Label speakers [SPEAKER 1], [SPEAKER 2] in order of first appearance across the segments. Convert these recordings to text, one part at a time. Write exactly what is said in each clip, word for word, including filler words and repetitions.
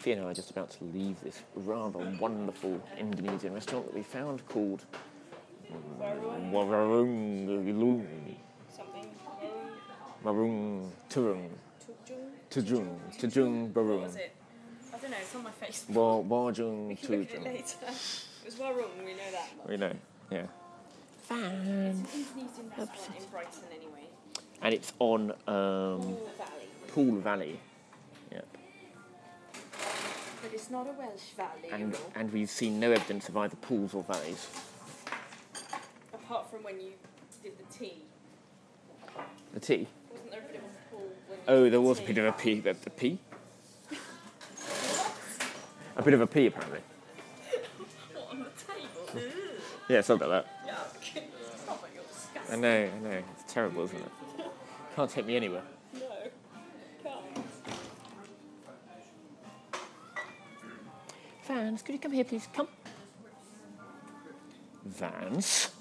[SPEAKER 1] Fia and I are just about to leave this rather wonderful Indonesian restaurant that we found called Warung
[SPEAKER 2] Something.
[SPEAKER 1] Warung Turung Tujung Tujung
[SPEAKER 2] What
[SPEAKER 1] Barung
[SPEAKER 2] was it? I don't know, it's on my Facebook.
[SPEAKER 1] Wa Warjung
[SPEAKER 2] We can look at it
[SPEAKER 1] Tujung.
[SPEAKER 2] later. It was Warung, we know that much.
[SPEAKER 1] We know, yeah.
[SPEAKER 2] It's an Indonesian restaurant in Brighton anyway.
[SPEAKER 1] And it's on um,
[SPEAKER 2] Pool Valley.
[SPEAKER 1] Pool Valley. Yep.
[SPEAKER 2] But it's not a Welsh valley.
[SPEAKER 1] And
[SPEAKER 2] or,
[SPEAKER 1] and we've seen no evidence of either pools or valleys.
[SPEAKER 2] apart from when you did the tea.
[SPEAKER 1] The tea.
[SPEAKER 2] Wasn't there a bit of a pool when you
[SPEAKER 1] Oh,
[SPEAKER 2] did
[SPEAKER 1] there
[SPEAKER 2] the
[SPEAKER 1] was a
[SPEAKER 2] tea?
[SPEAKER 1] bit of a pee. A, a pee? A bit of a pee, apparently.
[SPEAKER 2] What, on the table?
[SPEAKER 1] Yeah, something like that.
[SPEAKER 2] Yuck. Oh my god, disgusting.
[SPEAKER 1] I know, I know. It's terrible, isn't it? Can't take me anywhere.
[SPEAKER 2] No. Can't.
[SPEAKER 1] Vance, could you come here, please? Come. Vance?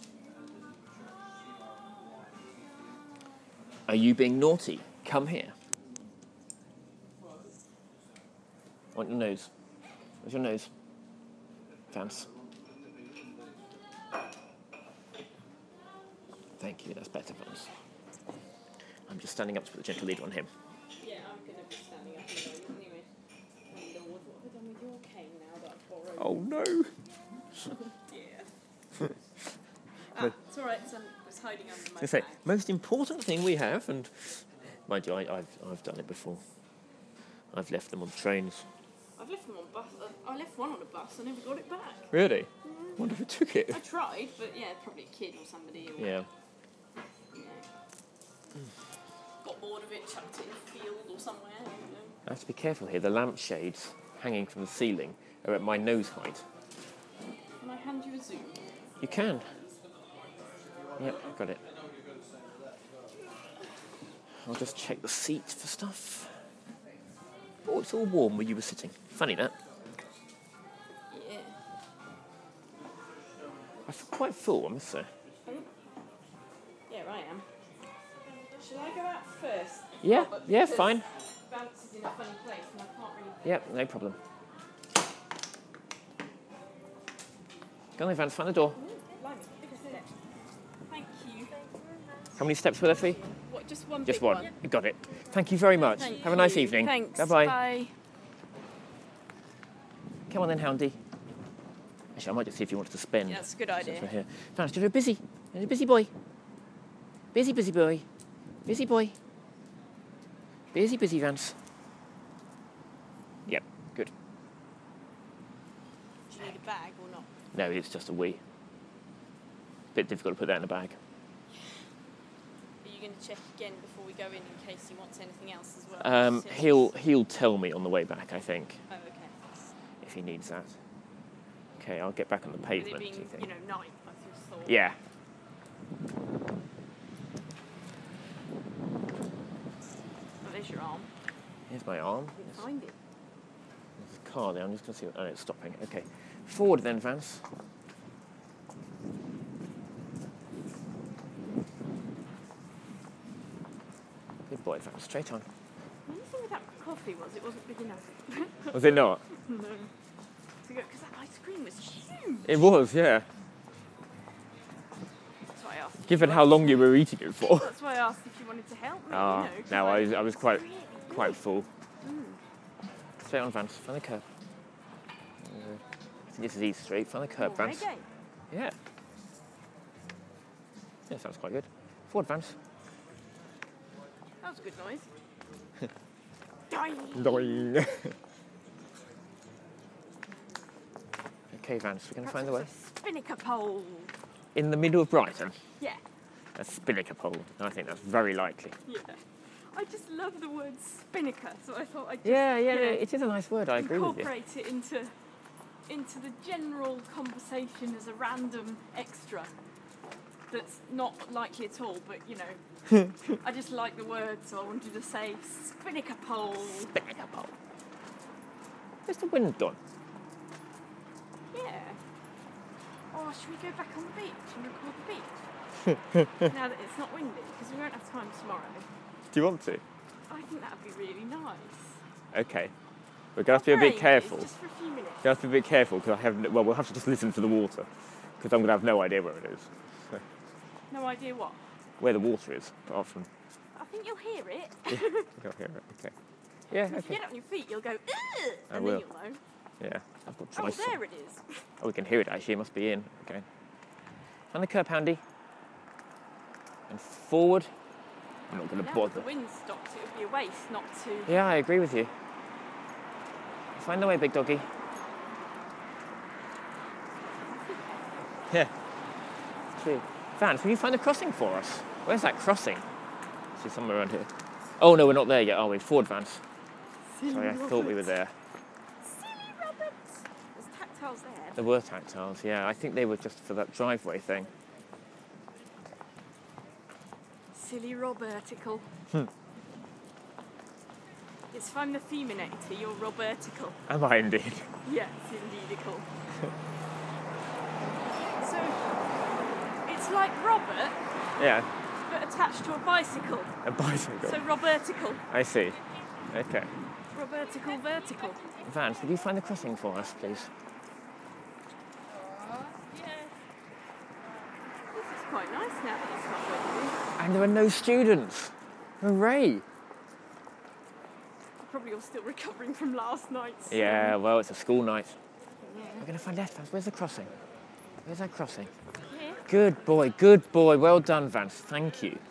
[SPEAKER 1] Are you being naughty? Come here. I want your nose. Where's your nose? Vance. Thank you, that's better, Vance. I'm just standing up to put the gentle lead on him.
[SPEAKER 2] Yeah, I'm going to be standing up and going anyway. Oh Lord, what have I done with your cane now that I've borrowed?
[SPEAKER 1] Oh no!
[SPEAKER 2] Yeah. ah, it's alright, so I was hiding under my
[SPEAKER 1] I say,
[SPEAKER 2] bag.
[SPEAKER 1] most important thing we have, and mind you, I, I've I've done it before. I've left them on trains.
[SPEAKER 2] I've left them on bus. Uh, I left one on a bus. I never got it back.
[SPEAKER 1] Really? I wonder who took it.
[SPEAKER 2] I tried, but yeah, probably a kid or somebody. Or,
[SPEAKER 1] Yeah.
[SPEAKER 2] You know, got bored of it, chucked it in a field or somewhere. I don't know.
[SPEAKER 1] I have to be careful here. The lampshades hanging from the ceiling are at my nose height.
[SPEAKER 2] Can I hand you a zoom?
[SPEAKER 1] You can. Yep, I've got it. I'll just check the seats for stuff. Oh, it's all warm where you were sitting. Funny that.
[SPEAKER 2] Yeah.
[SPEAKER 1] I feel quite full, I must say.
[SPEAKER 2] Oh. Yeah, I am. Shall I go out first?
[SPEAKER 1] Yeah,
[SPEAKER 2] Oh, but
[SPEAKER 1] yeah,
[SPEAKER 2] because
[SPEAKER 1] fine.
[SPEAKER 2] Vance is in a funny place and I can't really...
[SPEAKER 1] Yep, no problem. Go on then, Vance, find the door.
[SPEAKER 2] Ooh, blimey, big step. Thank you.
[SPEAKER 1] How many steps were there, Fee?
[SPEAKER 2] What, just one
[SPEAKER 1] Just
[SPEAKER 2] big
[SPEAKER 1] one.
[SPEAKER 2] one?
[SPEAKER 1] You got it. Thank you very much.
[SPEAKER 2] Thank
[SPEAKER 1] Have a nice
[SPEAKER 2] you.
[SPEAKER 1] evening.
[SPEAKER 2] Thanks.
[SPEAKER 1] Bye-bye.
[SPEAKER 2] Bye.
[SPEAKER 1] Come on then, Houndy. Actually, I might just see if you wanted to spend.
[SPEAKER 2] Yeah, that's a good
[SPEAKER 1] Since
[SPEAKER 2] idea.
[SPEAKER 1] we're here. Vance, you're busy. You're a busy boy. Busy, busy boy. Busy boy. Busy, busy, Vance. Yep, good.
[SPEAKER 2] Do you need a bag or not?
[SPEAKER 1] No, it's just a wee. Bit difficult to put that in a bag.
[SPEAKER 2] Are you going to check again before we go in in case he wants anything else as well?
[SPEAKER 1] Um,
[SPEAKER 2] Since-
[SPEAKER 1] he'll he'll tell me on the way back, I think,
[SPEAKER 2] Oh, okay.
[SPEAKER 1] if he needs that. Okay, I'll get back on the
[SPEAKER 2] With
[SPEAKER 1] pavement.
[SPEAKER 2] it
[SPEAKER 1] do you
[SPEAKER 2] being,
[SPEAKER 1] think?
[SPEAKER 2] you know, night, I just thought.
[SPEAKER 1] Yeah.
[SPEAKER 2] Oh, there's your arm.
[SPEAKER 1] Here's my arm.
[SPEAKER 2] I didn't
[SPEAKER 1] There's
[SPEAKER 2] find it.
[SPEAKER 1] there's a car there. I'm just going to see what. Oh, it's stopping. Okay. Forward then, Vance. Good boy, Vance. Straight on.
[SPEAKER 2] The only thing with that coffee was it wasn't big enough.
[SPEAKER 1] Was it not?
[SPEAKER 2] No. Because that ice cream was huge.
[SPEAKER 1] It was, yeah.
[SPEAKER 2] That's why I asked. if
[SPEAKER 1] Given
[SPEAKER 2] you
[SPEAKER 1] how
[SPEAKER 2] wanted-
[SPEAKER 1] long you were eating it for.
[SPEAKER 2] That's why I asked if you wanted to help me.
[SPEAKER 1] Ah,
[SPEAKER 2] you know, 'cause
[SPEAKER 1] no, I
[SPEAKER 2] I
[SPEAKER 1] was, I was quite,
[SPEAKER 2] really
[SPEAKER 1] quite
[SPEAKER 2] good.
[SPEAKER 1] full.
[SPEAKER 2] Mm.
[SPEAKER 1] Straight on, Vance. Find the curb. Uh, I think this is East Street. Find the curb,
[SPEAKER 2] Oh,
[SPEAKER 1] Vance.
[SPEAKER 2] reggae.
[SPEAKER 1] Yeah. Yeah, sounds quite good. Forward, Vance.
[SPEAKER 2] That was a good noise. Doing.
[SPEAKER 1] Doing. Okay, Vance, we're going to find the way.
[SPEAKER 2] Spinnaker pole.
[SPEAKER 1] In the middle of Brighton,
[SPEAKER 2] Yeah.
[SPEAKER 1] a spinnaker pole. I think that's very likely.
[SPEAKER 2] Yeah. I just love the word spinnaker, so I thought I'd just,
[SPEAKER 1] Yeah, yeah,
[SPEAKER 2] you
[SPEAKER 1] no,
[SPEAKER 2] know,
[SPEAKER 1] it is a nice word. I agree with you.
[SPEAKER 2] incorporate it into into the general conversation as a random extra that's not likely at all, but you know, I just like the word, so I wanted to say spinnaker pole.
[SPEAKER 1] Spinnaker pole. Where's the wind gone?
[SPEAKER 2] Yeah. Oh, should we go back on the beach and record the beach? Now that it's not windy, because we won't have time tomorrow.
[SPEAKER 1] Do you want to?
[SPEAKER 2] I think that would be really nice.
[SPEAKER 1] Okay. We're going to have to be a bit
[SPEAKER 2] Rain,
[SPEAKER 1] careful.
[SPEAKER 2] Just for a few minutes.
[SPEAKER 1] We have to be a bit careful because I have. No, well, we'll have to just listen to the water because I'm going to have no idea where it is. So,
[SPEAKER 2] No idea what.
[SPEAKER 1] where the water is, apart from.
[SPEAKER 2] I think you'll hear it.
[SPEAKER 1] Yeah, I can't hear it. Okay. Yeah.
[SPEAKER 2] If you
[SPEAKER 1] Okay.
[SPEAKER 2] get on your feet, you'll go, Ugh!
[SPEAKER 1] I
[SPEAKER 2] and
[SPEAKER 1] will.
[SPEAKER 2] then you'll know.
[SPEAKER 1] Yeah. I've got
[SPEAKER 2] Oh,
[SPEAKER 1] twice.
[SPEAKER 2] there it is.
[SPEAKER 1] Oh, we can hear it actually. It must be in. Okay. On the curb, Handy. And forward. I'm not going to
[SPEAKER 2] Now that
[SPEAKER 1] bother.
[SPEAKER 2] the wind stops, it would be a waste not to.
[SPEAKER 1] Yeah, I agree with you. Find the way, big doggy. Yeah. True. Vance, will you find the crossing for us? Where's that crossing? See, somewhere around here. Oh no, we're not there yet, are we? Forward, Vance.
[SPEAKER 2] Silly
[SPEAKER 1] Sorry, I thought we were there.
[SPEAKER 2] Silly Roberts. There's tactiles there.
[SPEAKER 1] There were tactiles, yeah. I think they were just for that driveway thing.
[SPEAKER 2] Silly Robertical.
[SPEAKER 1] Hmm.
[SPEAKER 2] Yes, if I'm the feminator, you're Robertical.
[SPEAKER 1] Am I indeed?
[SPEAKER 2] Yes, indeedical. So, it's like Robert,
[SPEAKER 1] Yeah,
[SPEAKER 2] but attached to a bicycle.
[SPEAKER 1] a bicycle.
[SPEAKER 2] So Robertical.
[SPEAKER 1] I see. Okay.
[SPEAKER 2] Robertical vertical.
[SPEAKER 1] Vance, will you find the crossing for us, please?
[SPEAKER 2] This is quite nice now that it's not raining.
[SPEAKER 1] And there are no students. Hooray!
[SPEAKER 2] Probably all still recovering from last night's.
[SPEAKER 1] Yeah, well, it's a school night. We're going to find left, Vance. Where's the crossing? Where's that crossing?
[SPEAKER 2] Here.
[SPEAKER 1] Good boy, good boy. Well done, Vance. Thank you.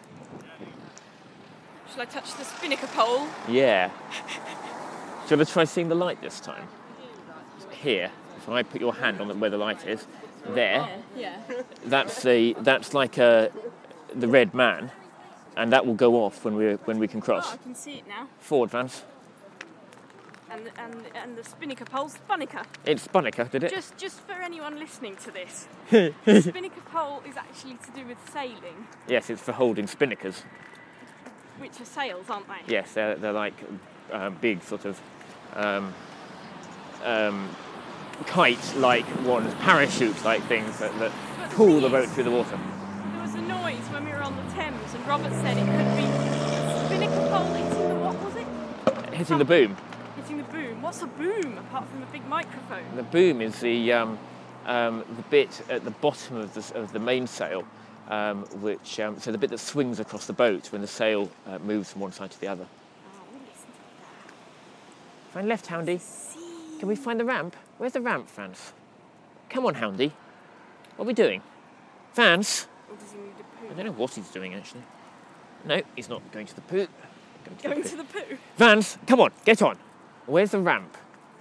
[SPEAKER 2] Shall I touch the spinnaker pole?
[SPEAKER 1] Yeah. Shall I try seeing the light this time? Here, if I put your hand on the, where the light is, there,
[SPEAKER 2] Yeah.
[SPEAKER 1] that's the that's like a, the red man, and that will go off when we when we can
[SPEAKER 2] Oh,
[SPEAKER 1] cross.
[SPEAKER 2] I can see it now.
[SPEAKER 1] Forward, Vance.
[SPEAKER 2] And the, and and the spinnaker pole, spinnaker.
[SPEAKER 1] It spun it, did it?
[SPEAKER 2] Just just for anyone listening to this, the spinnaker pole is actually to do with sailing,
[SPEAKER 1] Yes, it's for holding spinnakers.
[SPEAKER 2] which are sails, aren't they?
[SPEAKER 1] Yes, they're they're like uh, big sort of um, um, kite-like ones, parachute-like things that, that
[SPEAKER 2] But the
[SPEAKER 1] pull
[SPEAKER 2] thing
[SPEAKER 1] the boat
[SPEAKER 2] is,
[SPEAKER 1] through the water.
[SPEAKER 2] There was a noise when we were on the Thames, and Robert said it could be a spinnaker pole hitting the what was it?
[SPEAKER 1] Hitting the boom.
[SPEAKER 2] Hitting the boom. What's a boom apart from a big microphone?
[SPEAKER 1] The boom is the um, um, the bit at the bottom of the of the mainsail, um, which um, so the bit that swings across the boat when the sail uh, moves from one side to the other.
[SPEAKER 2] Oh, we'll listen to
[SPEAKER 1] Find left, Houndy.
[SPEAKER 2] that. See.
[SPEAKER 1] Can we find the ramp? Where's the ramp, Vance? Come on, Houndy. What are we doing? Vance?
[SPEAKER 2] Or does he need a poo?
[SPEAKER 1] I don't know what he's doing actually. No, he's not going to the poo. Going to
[SPEAKER 2] Going
[SPEAKER 1] the
[SPEAKER 2] to
[SPEAKER 1] poo.
[SPEAKER 2] the poo.
[SPEAKER 1] Vance, come on, get on. Where's the ramp?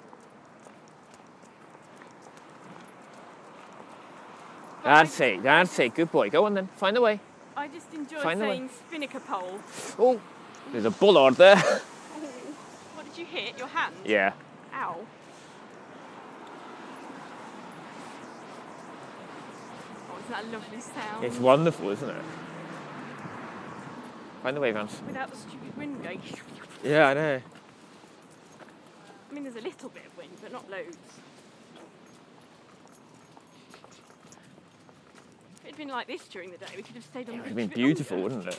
[SPEAKER 1] That's it, that's it. Good boy. Go on then. Find the way.
[SPEAKER 2] I just enjoy
[SPEAKER 1] Find the way.
[SPEAKER 2] saying spinnaker pole.
[SPEAKER 1] Oh, there's a bollard there.
[SPEAKER 2] Oh, what did you hit? Your hand?
[SPEAKER 1] Yeah.
[SPEAKER 2] Ow. Oh, isn't that a lovely sound?
[SPEAKER 1] It's wonderful, isn't it? Find the way, Vance.
[SPEAKER 2] Without the stupid wind going.
[SPEAKER 1] Yeah, I know.
[SPEAKER 2] I mean, there's a little bit of wind, but not loads. If it had been like this during the day, we could have stayed on
[SPEAKER 1] It
[SPEAKER 2] the
[SPEAKER 1] would
[SPEAKER 2] beach
[SPEAKER 1] have
[SPEAKER 2] a
[SPEAKER 1] been
[SPEAKER 2] bit
[SPEAKER 1] beautiful,
[SPEAKER 2] longer.
[SPEAKER 1] wouldn't it?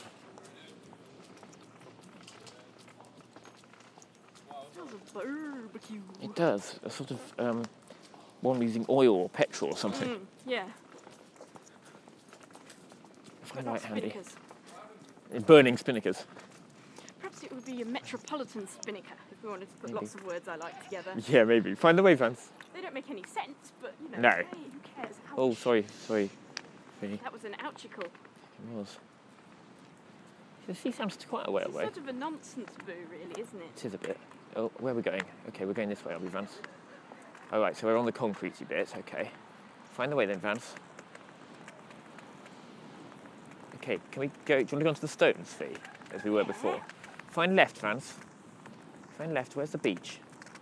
[SPEAKER 2] Smells of barbecue.
[SPEAKER 1] It does. A sort of um, one using oil or petrol or something.
[SPEAKER 2] Mm, yeah.
[SPEAKER 1] Find
[SPEAKER 2] But
[SPEAKER 1] right,
[SPEAKER 2] not
[SPEAKER 1] Handy.
[SPEAKER 2] spinnakers.
[SPEAKER 1] Burning spinnakers.
[SPEAKER 2] Perhaps it would be a metropolitan spinnaker if we wanted to put
[SPEAKER 1] Maybe.
[SPEAKER 2] lots of words I like together.
[SPEAKER 1] Yeah, maybe. Find the way, Vance.
[SPEAKER 2] They don't make any sense, but you know.
[SPEAKER 1] No.
[SPEAKER 2] Hey, who cares? Ouch.
[SPEAKER 1] Oh, sorry, sorry. Really,
[SPEAKER 2] That was an ouchicle.
[SPEAKER 1] it was. The sea sounds quite a way
[SPEAKER 2] It's
[SPEAKER 1] away.
[SPEAKER 2] sort of a nonsense boo, really, isn't it?
[SPEAKER 1] It is a bit. Oh, where are we going? Okay, we're going this way, are we, Vance? All right, so we're on the concretey bit. Okay. Find the way then, Vance. Okay, can we go? Do you want to go onto the stones, Fee, as we were before? Find left, Vance. Find left. Where's the beach?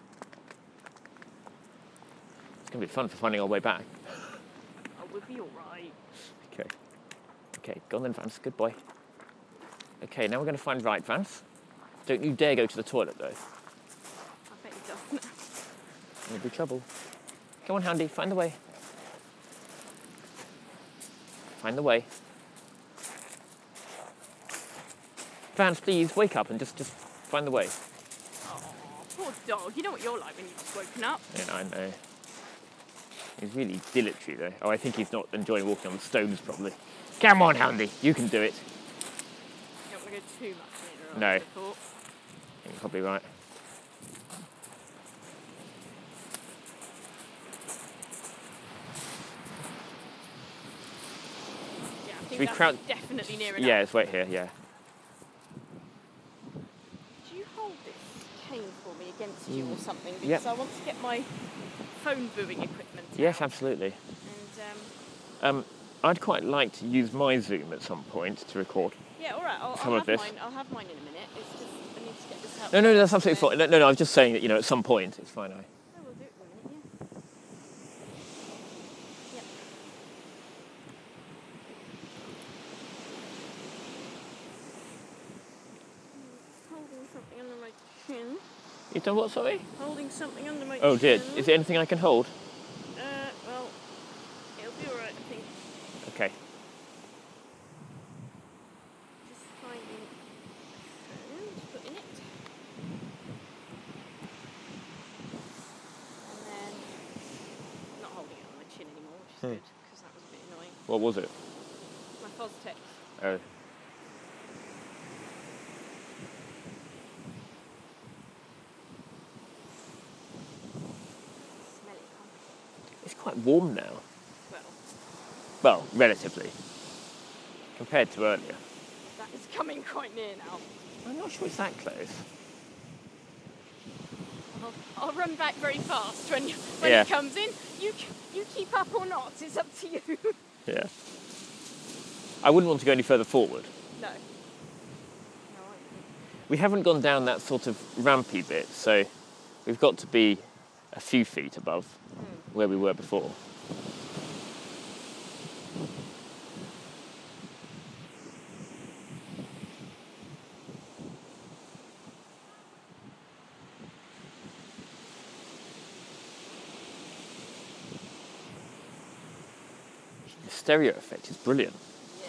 [SPEAKER 1] It's going to be fun for finding our way back.
[SPEAKER 2] Oh, we'll be all right.
[SPEAKER 1] Okay. Okay, go on then, Vance. Good boy. Okay, now we're going to find right, Vance. Don't you dare go to the toilet, though.
[SPEAKER 2] I bet he doesn't.
[SPEAKER 1] There'll be trouble. Come on, Houndy, find the way. Find the way. Vance, please, wake up and just, just find the way.
[SPEAKER 2] Poor dog. You know what you're like when you've just woken up.
[SPEAKER 1] Yeah, I know. He's really dilatory though. Oh, I think he's not enjoying walking on the stones probably. Come on, Houndy, you can do it.
[SPEAKER 2] You don't want to go too much nearer.
[SPEAKER 1] No.
[SPEAKER 2] I would have thought.
[SPEAKER 1] You're probably right.
[SPEAKER 2] Yeah, I think
[SPEAKER 1] we
[SPEAKER 2] that's
[SPEAKER 1] crowd-
[SPEAKER 2] definitely near enough.
[SPEAKER 1] Yeah, let's wait here, yeah.
[SPEAKER 2] Do you hold this cane for me against you or something? Because
[SPEAKER 1] Yep.
[SPEAKER 2] I want to get my phone booing equipment
[SPEAKER 1] Yes,
[SPEAKER 2] out.
[SPEAKER 1] absolutely.
[SPEAKER 2] And, um,
[SPEAKER 1] Um, I'd quite like to use my Zoom at some point to record.
[SPEAKER 2] yeah, all right. I'll,
[SPEAKER 1] Some
[SPEAKER 2] I'll
[SPEAKER 1] of
[SPEAKER 2] have
[SPEAKER 1] this.
[SPEAKER 2] mine. I'll have mine in a minute. It's just I need to get this out.
[SPEAKER 1] No, no, that's
[SPEAKER 2] first,
[SPEAKER 1] absolutely
[SPEAKER 2] and
[SPEAKER 1] fine. No, no, no, I was just saying that, you know, at some point, it's fine. I...
[SPEAKER 2] then- Oh, we'll do it in a minute. Yeah. Yep. Holding something under my chin.
[SPEAKER 1] You've done what, sorry?
[SPEAKER 2] Holding something under my
[SPEAKER 1] Oh dear,
[SPEAKER 2] chin.
[SPEAKER 1] is there anything I can hold?
[SPEAKER 2] Uh, well, it'll be alright, I think.
[SPEAKER 1] Okay.
[SPEAKER 2] Just finding a phone to put in it. And then, I'm not holding it on my chin anymore, which is
[SPEAKER 1] Hmm.
[SPEAKER 2] good, because that was a bit annoying.
[SPEAKER 1] What was it?
[SPEAKER 2] My Fostex.
[SPEAKER 1] Oh.
[SPEAKER 2] Smell it come.
[SPEAKER 1] It's quite warm now.
[SPEAKER 2] Well,
[SPEAKER 1] Well, relatively. Compared to earlier.
[SPEAKER 2] that is coming quite near now.
[SPEAKER 1] I'm not sure it's that close.
[SPEAKER 2] I'll, I'll run back very fast when you, when
[SPEAKER 1] Yeah.
[SPEAKER 2] it comes in. You you keep up or not, it's up to you.
[SPEAKER 1] Yeah. I wouldn't want to go any further forward.
[SPEAKER 2] No. No, I wouldn't.
[SPEAKER 1] We haven't gone down that sort of rampy bit, so we've got to be a few feet above where we were before. The stereo effect is brilliant.
[SPEAKER 2] Yeah.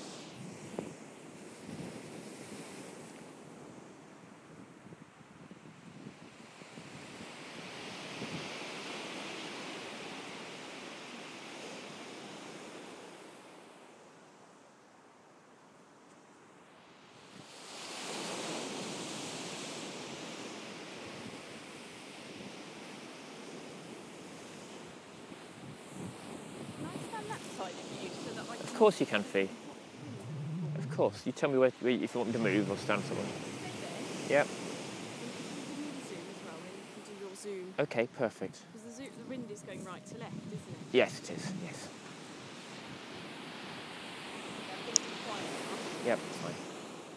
[SPEAKER 2] Can I stand that side of you so that I can
[SPEAKER 1] Of course you can, Fee. Of course. You tell me where, where if you want me to move or stand somewhere.
[SPEAKER 2] stay there?
[SPEAKER 1] Yep.
[SPEAKER 2] And you can do the zoom as well, and you can do your zoom.
[SPEAKER 1] Okay, perfect.
[SPEAKER 2] Because the, zoom, the wind is going right to left, isn't it?
[SPEAKER 1] Yes, it is. Yes.
[SPEAKER 2] Yeah, I think it's quiet enough.
[SPEAKER 1] Yep, it's fine.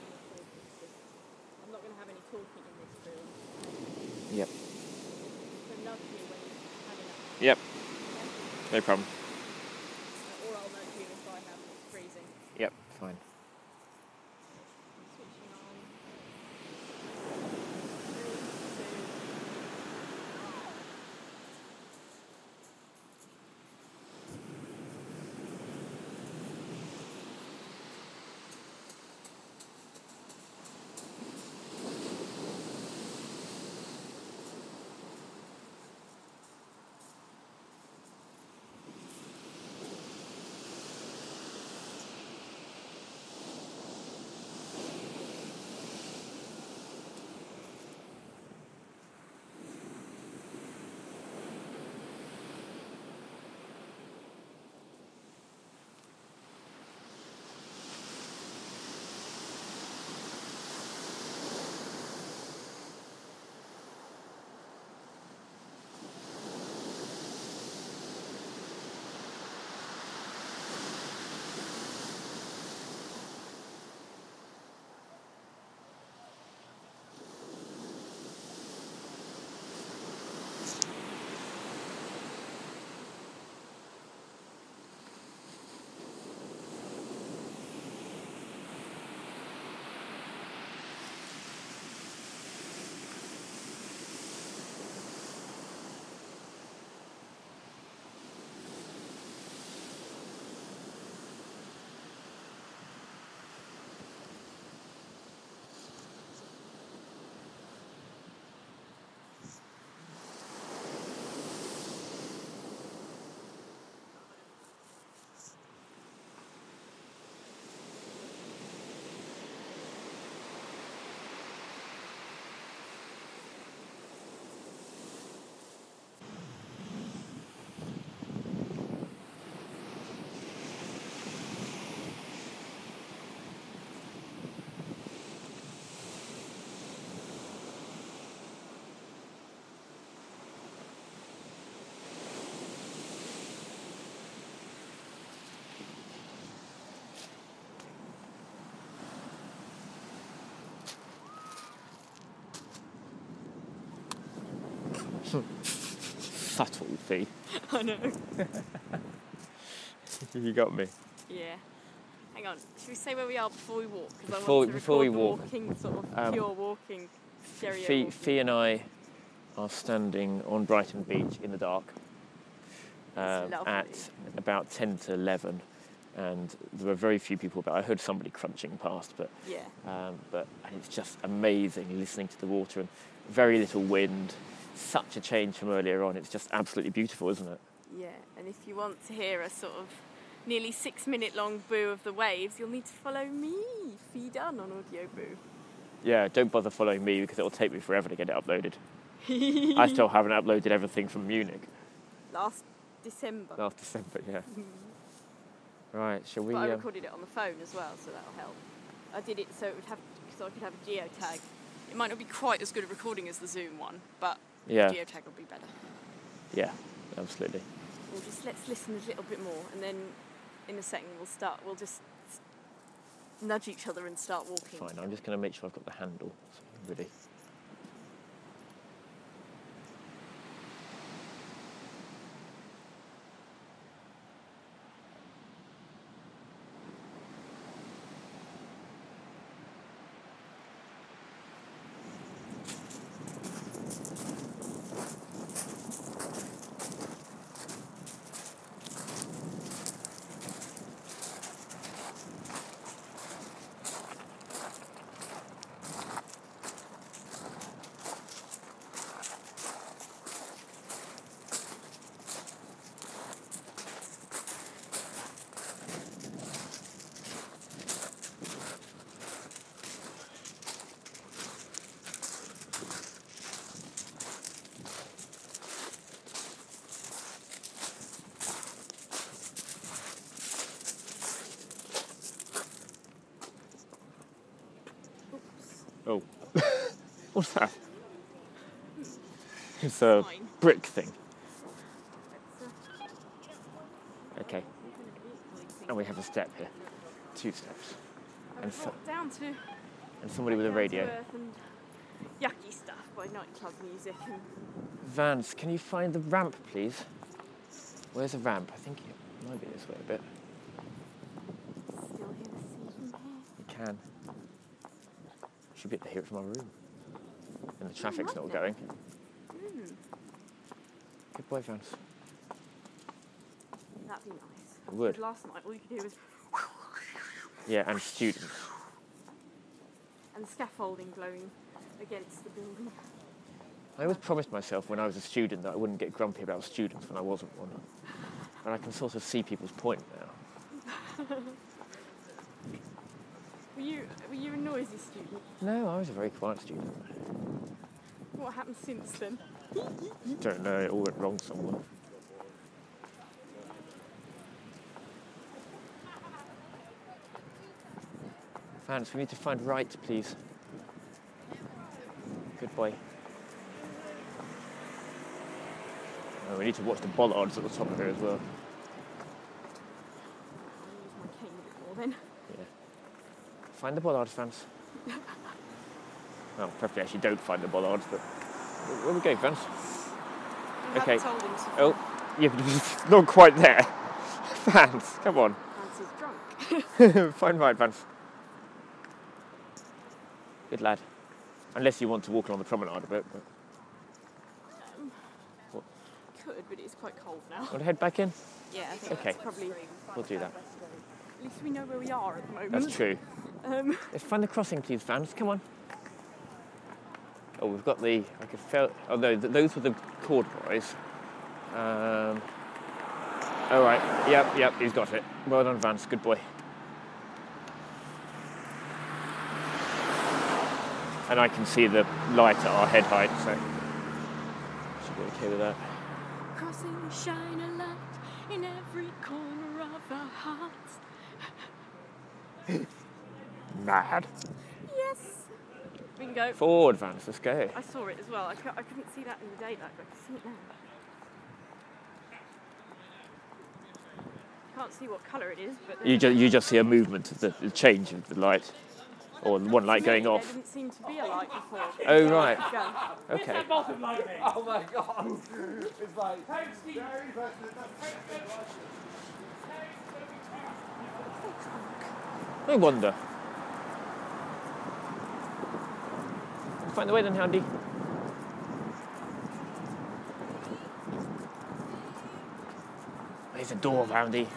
[SPEAKER 2] I'm not going to have any talking in this room.
[SPEAKER 1] Yep.
[SPEAKER 2] So nudge me when you've had enough.
[SPEAKER 1] Yep.
[SPEAKER 2] Yeah?
[SPEAKER 1] No problem.
[SPEAKER 2] Or I'll nudge you if I have freezing.
[SPEAKER 1] Yep, fine.
[SPEAKER 2] Switching on.
[SPEAKER 1] Subtlety.
[SPEAKER 2] I know.
[SPEAKER 1] You got me.
[SPEAKER 2] Yeah. Hang on. Should we say where we are before we walk? Because I
[SPEAKER 1] Before-
[SPEAKER 2] want to
[SPEAKER 1] before
[SPEAKER 2] record
[SPEAKER 1] we
[SPEAKER 2] the
[SPEAKER 1] walk,
[SPEAKER 2] walking, sort of
[SPEAKER 1] um,
[SPEAKER 2] pure walking, stereo
[SPEAKER 1] Fee,
[SPEAKER 2] walking.
[SPEAKER 1] Fee and I are standing on Brighton Beach in the dark um,
[SPEAKER 2] lovely.
[SPEAKER 1] at about ten to eleven, and there were very few people about. I heard somebody crunching past, but
[SPEAKER 2] Yeah.
[SPEAKER 1] um, but and it's just amazing listening to the water and very little wind. Such a change from earlier on. It's just absolutely beautiful, isn't it?
[SPEAKER 2] Yeah. And if you want to hear a sort of nearly six minute long boo of the waves, you'll need to follow me, Fee Dunn, on Audio Boo.
[SPEAKER 1] Yeah, don't bother following me because it'll take me forever to get it uploaded. I still haven't uploaded everything from Munich
[SPEAKER 2] Last December.
[SPEAKER 1] last December, yeah. Right, shall we...
[SPEAKER 2] But I
[SPEAKER 1] uh,
[SPEAKER 2] recorded it on the phone as well, so that'll help. I did it so it would have, so I could have a geotag. It might not be quite as good a recording as the Zoom one, but
[SPEAKER 1] Yeah.
[SPEAKER 2] the geotag will be better.
[SPEAKER 1] Yeah, absolutely.
[SPEAKER 2] We'll just let's listen a little bit more, and then in a second we'll start. We'll just nudge each other and start walking.
[SPEAKER 1] Fine, I'm just going to make sure I've got the handle. So ready. Oh. What's that? It's a
[SPEAKER 2] Fine.
[SPEAKER 1] brick thing.
[SPEAKER 2] Let's, uh,
[SPEAKER 1] Okay, and we have a step here. Two steps.
[SPEAKER 2] I
[SPEAKER 1] And
[SPEAKER 2] was
[SPEAKER 1] so-
[SPEAKER 2] walked down to
[SPEAKER 1] And somebody with a
[SPEAKER 2] down to
[SPEAKER 1] radio.
[SPEAKER 2] Earth and yucky stuff by nightclub music and
[SPEAKER 1] Vance, can you find the ramp, please? Where's the ramp? I think it might be this way a bit.
[SPEAKER 2] still hear the sea from here.
[SPEAKER 1] You can. Should be able to hear it from our room. And the traffic's not
[SPEAKER 2] lovely.
[SPEAKER 1] going.
[SPEAKER 2] Mm,
[SPEAKER 1] Good boy, Vance.
[SPEAKER 2] that'd be nice.
[SPEAKER 1] It would.
[SPEAKER 2] Because last night all you could hear was
[SPEAKER 1] Yeah, and students.
[SPEAKER 2] and scaffolding blowing against the building.
[SPEAKER 1] I always promised myself when I was a student that I wouldn't get grumpy about students when I wasn't one. And I can sort of see people's point now.
[SPEAKER 2] Were you were you a noisy student?
[SPEAKER 1] No, I was a very quiet student.
[SPEAKER 2] What happened since then?
[SPEAKER 1] Don't know, it all went wrong somewhere. Vance, we need to find right, please. Good boy. Oh, we need to watch the bollards at the top of here as well.
[SPEAKER 2] I'll use my cane a bit more then.
[SPEAKER 1] Yeah. Find the bollards, Vance. Well, preferably actually don't find the bollards, but where we go, Vance?
[SPEAKER 2] You
[SPEAKER 1] Okay.
[SPEAKER 2] haven't told him to.
[SPEAKER 1] Oh, yeah, but it's not quite there. Vance, come on.
[SPEAKER 2] Vance is drunk.
[SPEAKER 1] Find right, Vance. Good lad. Unless you want to walk along the promenade a bit. But...
[SPEAKER 2] Um,
[SPEAKER 1] What?
[SPEAKER 2] could, but it's quite cold now.
[SPEAKER 1] Want to head back in?
[SPEAKER 2] Yeah, I think
[SPEAKER 1] Okay.
[SPEAKER 2] that's probably.
[SPEAKER 1] We'll do that.
[SPEAKER 2] At least we know where we are at the moment.
[SPEAKER 1] That's true.
[SPEAKER 2] Um,
[SPEAKER 1] Let's find the crossing, please, Vance. Come on. Oh, we've got the... I could feel... Oh, no, th- those were the corduroys. Um... All right. Yep, yep, he's got it. Well done, Vance. Good boy. And I can see the light at our head height, so should be okay with that.
[SPEAKER 2] crossing shine a light in every corner of our hearts.
[SPEAKER 1] Mad.
[SPEAKER 2] Yes. We can go.
[SPEAKER 1] Forward, Vance. Let's go.
[SPEAKER 2] I saw it as well. I, cou- I couldn't see that in the daylight, but I can see it now. Can't see what colour it is, but
[SPEAKER 1] You just you just see a movement of the, the change of the light, Or one light going
[SPEAKER 2] There
[SPEAKER 1] off.
[SPEAKER 2] didn't seem to be a light before.
[SPEAKER 1] Oh,
[SPEAKER 2] So I
[SPEAKER 1] right.
[SPEAKER 2] could go.
[SPEAKER 1] Okay.
[SPEAKER 3] Oh my god! It's like.
[SPEAKER 1] I wonder. Find the way then, Houndy. There's a door, Houndy.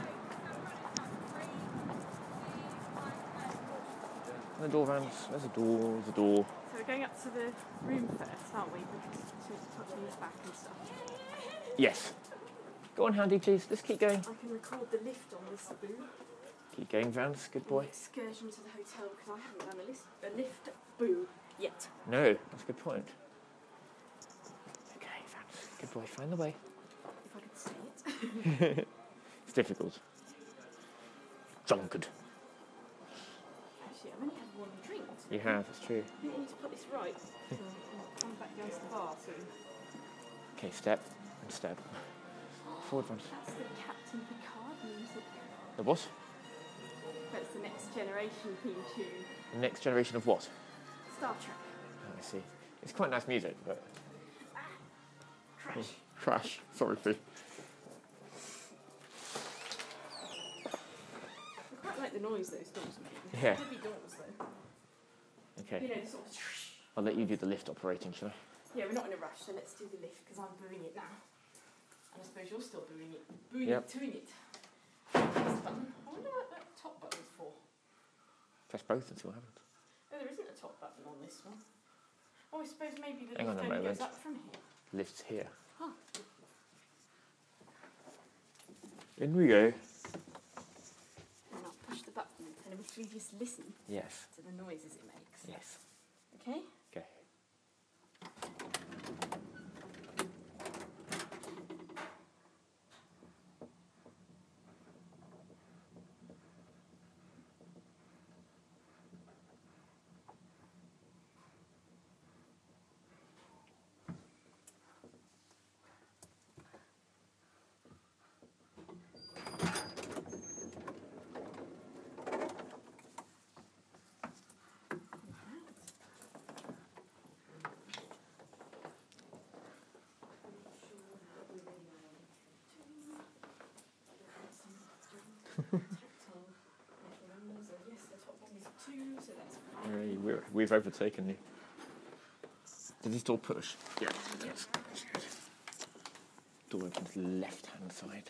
[SPEAKER 1] The door, Vance. There's a door. There's a door.
[SPEAKER 2] So we're going up to the room first, aren't we? Because to put things back and stuff.
[SPEAKER 1] Yes. Go on, Houndy, please. Let's keep going.
[SPEAKER 2] I can record the lift on this boo.
[SPEAKER 1] Keep going, Vance. Good boy.
[SPEAKER 2] An excursion to the hotel because I haven't done a, list, a lift boo yet.
[SPEAKER 1] No, that's a good point. Okay, Vance. Good boy. Find the way.
[SPEAKER 2] If I could say it.
[SPEAKER 1] It's difficult. Drunkard.
[SPEAKER 2] Actually, I've only had one drink. So
[SPEAKER 1] You have, it's true.
[SPEAKER 2] I need to put this right. So I'll come back down to the bar soon.
[SPEAKER 1] Okay, step and step. Forward, Vance.
[SPEAKER 2] That's the Captain Picard music.
[SPEAKER 1] The what?
[SPEAKER 2] That's the Next Generation theme tune.
[SPEAKER 1] The next generation of what?
[SPEAKER 2] Star Trek.
[SPEAKER 1] Oh, I see. It's quite nice music, but...
[SPEAKER 2] Crash.
[SPEAKER 1] Crash. Sorry, Fee.
[SPEAKER 2] I quite like the noise those doors make.
[SPEAKER 1] Yeah.
[SPEAKER 2] Heavy doors though. You
[SPEAKER 1] Okay.
[SPEAKER 2] know, the sort of.
[SPEAKER 1] I'll let you do the lift operating, shall I?
[SPEAKER 2] Yeah, we're not in a rush, so let's do the lift because I'm booing it now. And I suppose you're still booing it. Booing
[SPEAKER 1] Yep.
[SPEAKER 2] it, doing it. Press the button. I wonder what that top button's for.
[SPEAKER 1] Press both until I haven't.
[SPEAKER 2] Oh, there isn't a top button on this one. Oh, I suppose maybe the
[SPEAKER 1] Hang on
[SPEAKER 2] lift
[SPEAKER 1] a
[SPEAKER 2] only goes
[SPEAKER 1] moment.
[SPEAKER 2] up from here.
[SPEAKER 1] Lift's here.
[SPEAKER 2] Huh.
[SPEAKER 1] In we go.
[SPEAKER 2] And I'll push the button and if we just listen
[SPEAKER 1] Yes.
[SPEAKER 2] to the noises it makes.
[SPEAKER 1] Yes.
[SPEAKER 2] Okay?
[SPEAKER 1] Okay. Hey, we're, we've overtaken you. Did this door push? Yeah, it does. Door opens left hand side.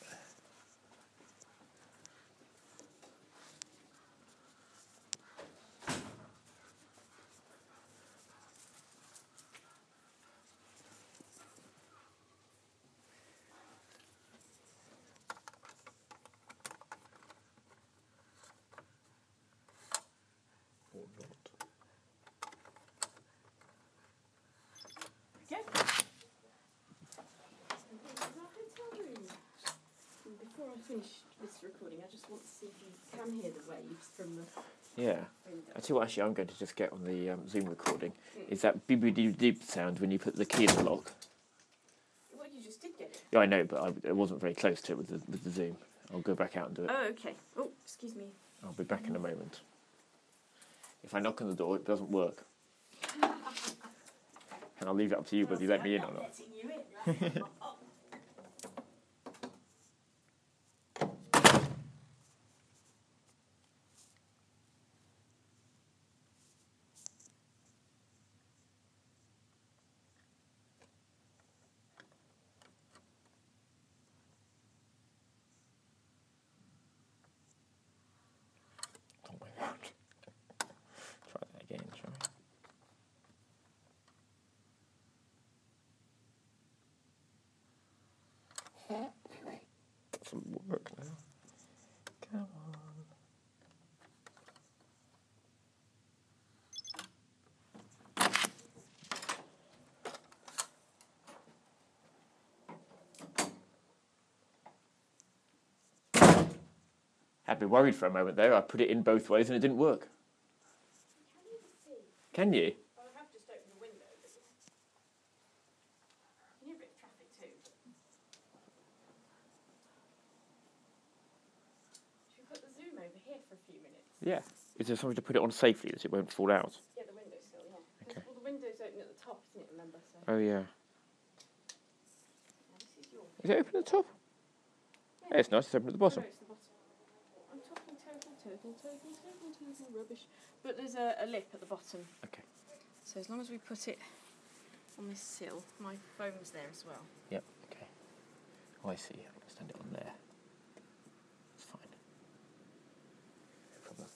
[SPEAKER 1] Or not.
[SPEAKER 2] Yeah. Before I finish this recording, I just want to see if you can hear the waves from the
[SPEAKER 1] Yeah.
[SPEAKER 2] window.
[SPEAKER 1] I tell you what, actually, I'm going to just get on the um, Zoom recording. Is that beep beep beep beep sound when you put the key in the lock?
[SPEAKER 2] Well, you just did get it.
[SPEAKER 1] Yeah, I know, but I, I wasn't very close to it with the, with the Zoom. I'll go back out and do it.
[SPEAKER 2] Oh, okay. Oh, excuse me.
[SPEAKER 1] I'll be back in a moment. If I knock on the door, it doesn't work. And I'll leave it up to you whether you let me in or not.
[SPEAKER 2] Letting you in. Oh.
[SPEAKER 1] Oh my god. Try that again, shall we? Doesn't work now. Come on. Had me worried for a moment there. I put it in both ways and it didn't work. Can you?
[SPEAKER 2] I have just opened the window. But you hear a bit of traffic too. Should we put the Zoom over here for a few minutes?
[SPEAKER 1] Yeah. Is there something to put it on safely that it won't fall out?
[SPEAKER 2] Yeah, the windowsill, yeah.
[SPEAKER 1] Okay.
[SPEAKER 2] Well, the window's open at the top, isn't it, remember? So.
[SPEAKER 1] Oh, yeah.
[SPEAKER 2] Now, this is your
[SPEAKER 1] Is it open at the top? Yeah, it's nice. It's open at the bottom.
[SPEAKER 2] No, it's the bottom. I'm talking total, total, total, total, total rubbish. But there's a, a lip at the bottom.
[SPEAKER 1] Okay.
[SPEAKER 2] So as long as we put it on this sill, my foam's there as well.
[SPEAKER 1] Yep. Okay. Oh, I see. I can stand it on there. It's fine. No problem.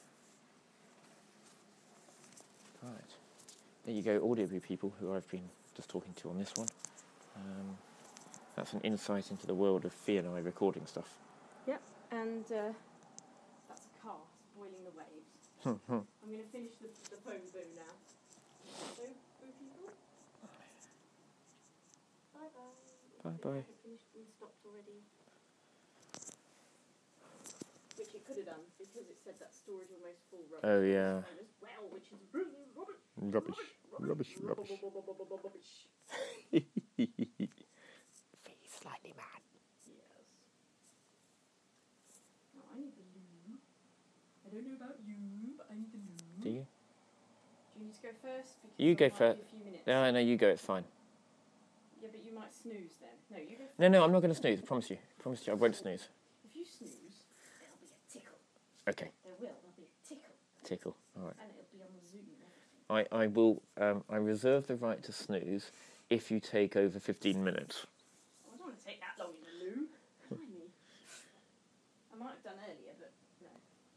[SPEAKER 1] Right. There you go, audio people who I've been just talking to on this one. Um, that's an insight into the world of Fee and I recording stuff.
[SPEAKER 2] Yep, and uh, that's a car spoiling the waves. I'm going to finish the, the foam boo now. So, boo people. Bye-bye.
[SPEAKER 1] Bye bye.
[SPEAKER 2] Finished and stopped already. Which it could have done because it said that storage almost full rubbish.
[SPEAKER 1] Oh, yeah.
[SPEAKER 2] As well, which is rubbish.
[SPEAKER 1] Rubbish. Rubbish. Rubbish.
[SPEAKER 2] Rubbish.
[SPEAKER 1] Fee's slightly mad.
[SPEAKER 2] Yes. Now I need the loo. I don't know about you, but I need the loo.
[SPEAKER 1] Do you?
[SPEAKER 2] Do you need to go first? Because
[SPEAKER 1] You
[SPEAKER 2] I
[SPEAKER 1] go
[SPEAKER 2] might
[SPEAKER 1] first.
[SPEAKER 2] be a few minutes.
[SPEAKER 1] No, no, you go. It's fine.
[SPEAKER 2] Yeah, but you might snooze then. No, you go first.
[SPEAKER 1] No, no, I'm not going to snooze. I promise you. I promise you. I won't snooze.
[SPEAKER 2] If you snooze, there'll be a tickle.
[SPEAKER 1] Okay.
[SPEAKER 2] There will. There'll be a tickle.
[SPEAKER 1] Tickle. All right.
[SPEAKER 2] And it'll be on the Zoom and everything.
[SPEAKER 1] I, I will. Um, I reserve the right to snooze if you take over fifteen minutes.
[SPEAKER 2] Oh, I don't want to take that long in the loo. Blimey. I might have done